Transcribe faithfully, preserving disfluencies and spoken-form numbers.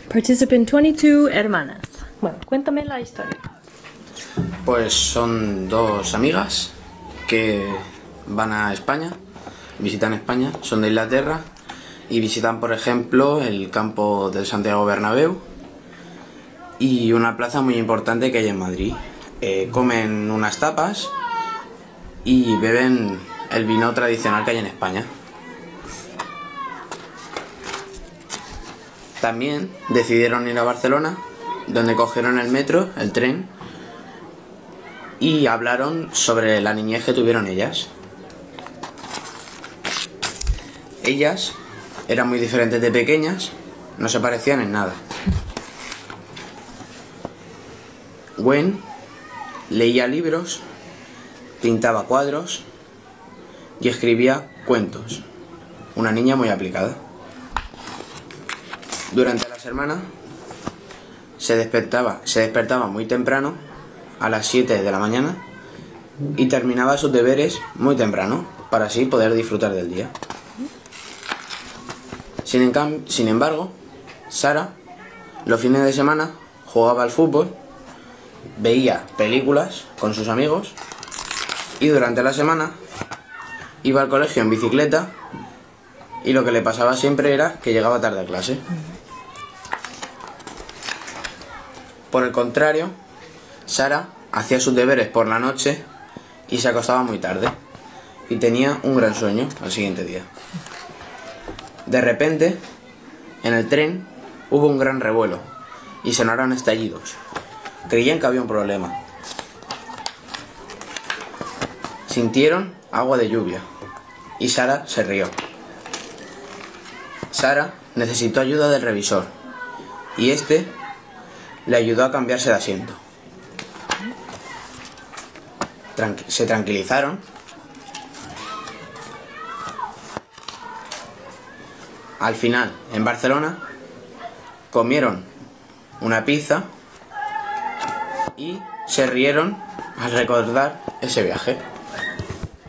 Participant veintidós, hermanas. Bueno, cuéntame la historia. Pues son dos amigas que van a España, visitan España, son de Inglaterra y visitan, por ejemplo, el campo del Santiago Bernabéu y una plaza muy importante que hay en Madrid. Eh, comen unas tapas y beben el vino tradicional que hay en España. También decidieron ir a Barcelona, donde cogieron el metro, el tren, y hablaron sobre la niñez que tuvieron ellas. Ellas eran muy diferentes de pequeñas, no se parecían en nada. Gwen leía libros, pintaba cuadros y escribía cuentos. Una niña muy aplicada. Durante la semana se despertaba, se despertaba muy temprano, a las siete de la mañana, y terminaba sus deberes muy temprano, para así poder disfrutar del día. Sin, en sin embargo, Sara, los fines de semana, jugaba al fútbol, veía películas con sus amigos y durante la semana iba al colegio en bicicleta y lo que le pasaba siempre era que llegaba tarde a clase. Por el contrario, Sara hacía sus deberes por la noche y se acostaba muy tarde y tenía un gran sueño al siguiente día. De repente, en el tren hubo un gran revuelo y sonaron estallidos. Creían que había un problema. Sintieron agua de lluvia y Sara se rió. Sara necesitó ayuda del revisor y este le ayudó a cambiarse de asiento. Tranqu- se tranquilizaron. Al final, en Barcelona, comieron una pizza y se rieron al recordar ese viaje.